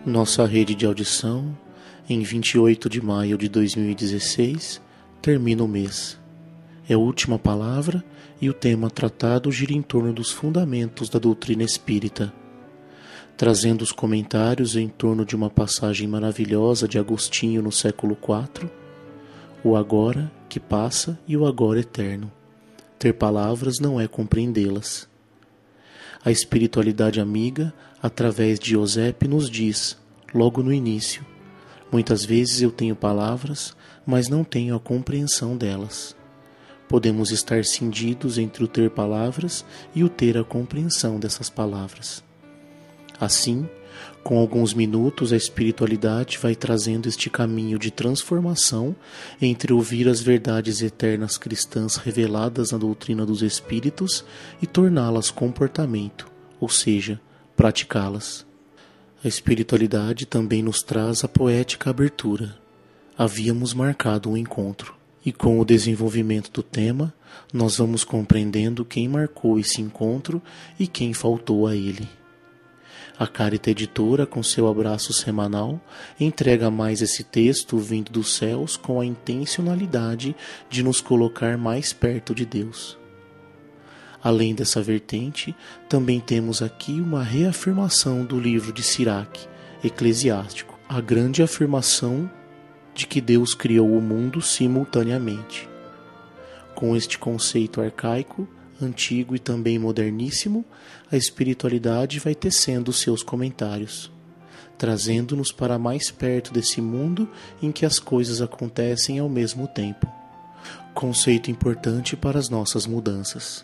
Nossa rede de audição, em 28 de maio de 2016, termina o mês. É a última palavra e o tema tratado gira em torno dos fundamentos da doutrina espírita, trazendo os comentários em torno de uma passagem maravilhosa de Agostinho no século IV, o agora que passa e o agora eterno. Ter palavras não é compreendê-las. A espiritualidade amiga, através de Eusébio, nos diz, logo no início, muitas vezes eu tenho palavras, mas não tenho a compreensão delas. Podemos estar cindidos entre o ter palavras e o ter a compreensão dessas palavras. Assim, com alguns minutos, a espiritualidade vai trazendo este caminho de transformação entre ouvir as verdades eternas cristãs reveladas na doutrina dos espíritos e torná-las comportamento, ou seja, praticá-las. A espiritualidade também nos traz a poética abertura. Havíamos marcado um encontro, e com o desenvolvimento do tema, nós vamos compreendendo quem marcou esse encontro e quem faltou a ele. A Carita Editora, com seu abraço semanal, entrega mais esse texto vindo dos céus com a intencionalidade de nos colocar mais perto de Deus. Além dessa vertente, também temos aqui uma reafirmação do livro de Sirac, Eclesiástico, a grande afirmação de que Deus criou o mundo simultaneamente. Com este conceito arcaico, antigo e também moderníssimo, a espiritualidade vai tecendo seus comentários, trazendo-nos para mais perto desse mundo em que as coisas acontecem ao mesmo tempo. Conceito importante para as nossas mudanças.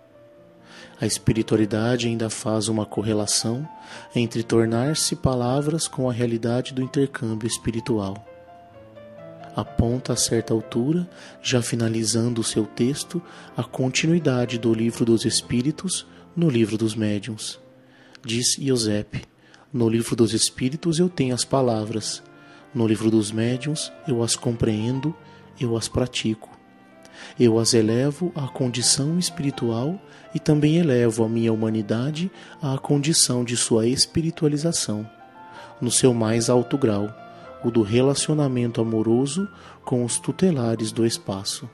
A espiritualidade ainda faz uma correlação entre tornar-se palavras com a realidade do intercâmbio espiritual. Aponta a certa altura, já finalizando o seu texto, a continuidade do livro dos Espíritos no livro dos Médiuns. Diz Eusébio, no livro dos Espíritos eu tenho as palavras, no livro dos Médiuns eu as compreendo, eu as pratico. Eu as elevo à condição espiritual e também elevo a minha humanidade à condição de sua espiritualização, no seu mais alto grau, o do relacionamento amoroso com os tutelares do espaço.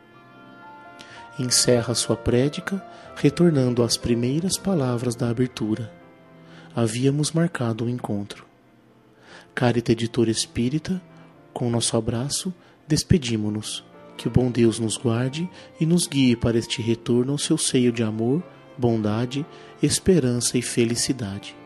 Encerra sua prédica, retornando às primeiras palavras da abertura. Havíamos marcado um encontro. Carita Editora Espírita, com nosso abraço, despedimo-nos. Que o bom Deus nos guarde e nos guie para este retorno ao seu seio de amor, bondade, esperança e felicidade.